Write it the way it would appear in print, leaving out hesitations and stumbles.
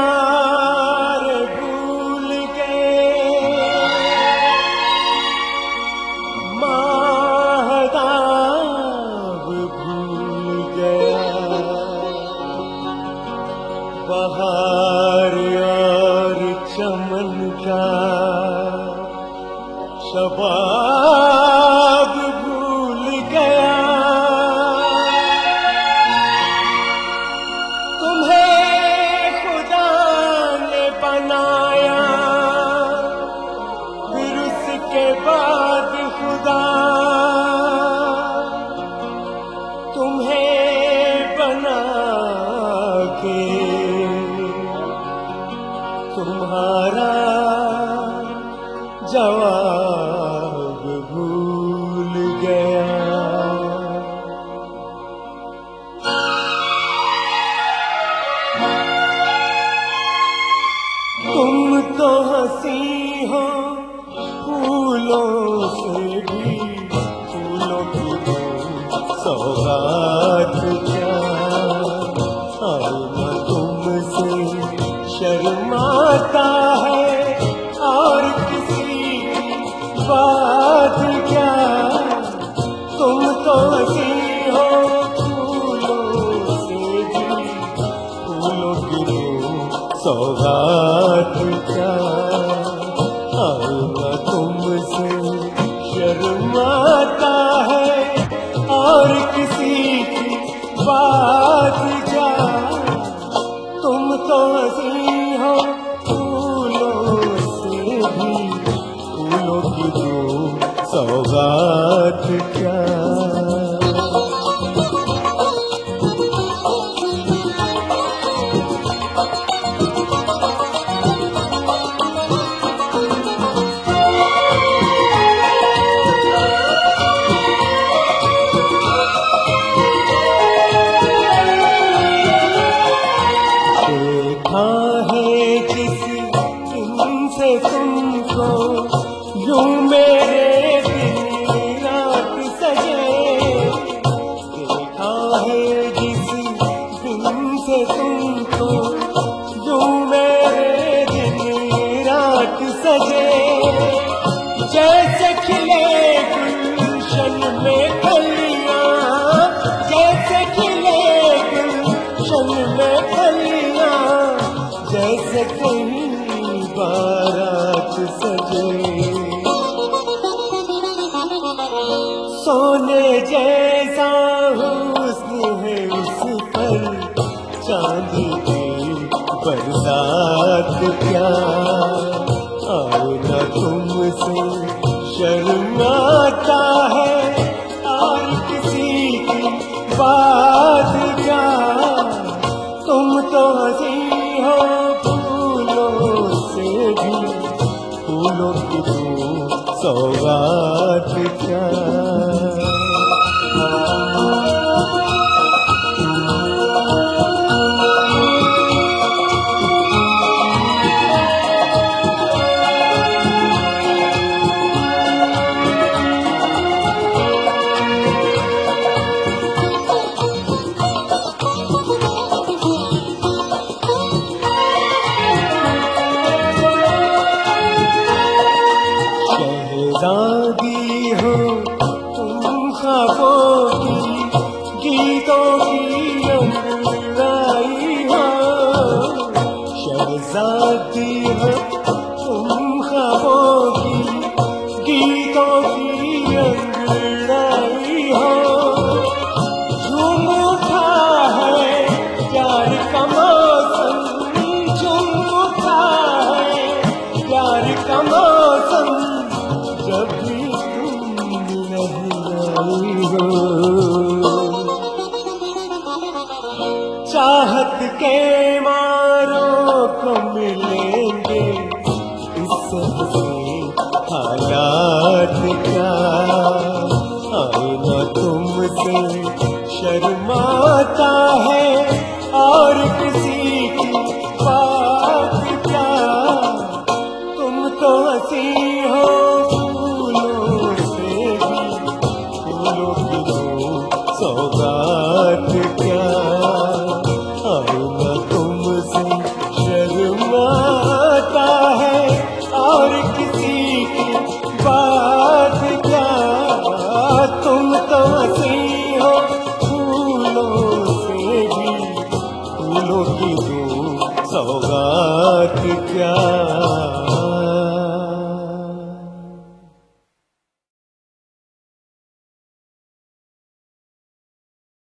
प्यार भूल गए, माहताब भूल गया, बहार और चमन का शबाब भूल गया। तुम्हें खुदा ने बनाया, फिर उसके बाद खुदा तुम्हें बना के तुम्हारा जवाब भूल गया। तुम तो हंसी हो फूलों से भी, फूलों की सौगात क्या, आईना तुमसे शर्माता है और किसी बात क्या। तुम तो हंसी हो फूलों से भी, फूलों की सौगात क्या, आईना तुमसे शर्माता है और किसी की बात क्या। तुम तो हंसी हो फूलों से भी, फूलों की सौगात क्या। से तुमको यूं मेरे दिन रात सजे, देखा है जिस दिन से तुमको यूं मेरे दिन रात सजे। जैसे खिले गुलशन में कलियां, जैसे खिले गुलशन में कलियां, जैसे कहीं बारात सजे। सोने जैसा हुस्न है उस पर, चांदी की बरसात क्या, आईना तुमसे शर्माता है और किसी की बात क्या। तुम तो हंसी हो फूलों की सौगात क्या। शहज़ादी हो तुम ख्वाबों की, गीतों की रंगलाई हो। शहज़ादी हो तुम ख्वाबों की, गीतों की रंगलाई हो। झूम उठा है प्यार का मौसम, झूम उठा है प्यार का मौसम, जब भी तुम नहीं आई हो। चाहत के मारों को मिलेंगे इससे हालात क्या, आईना तुमसे शर्माता है और किसी की बात क्या। तुम तो हंसी हो सौगात क्या, आईना तुमसे शर्माता की दूं सौगात क्या।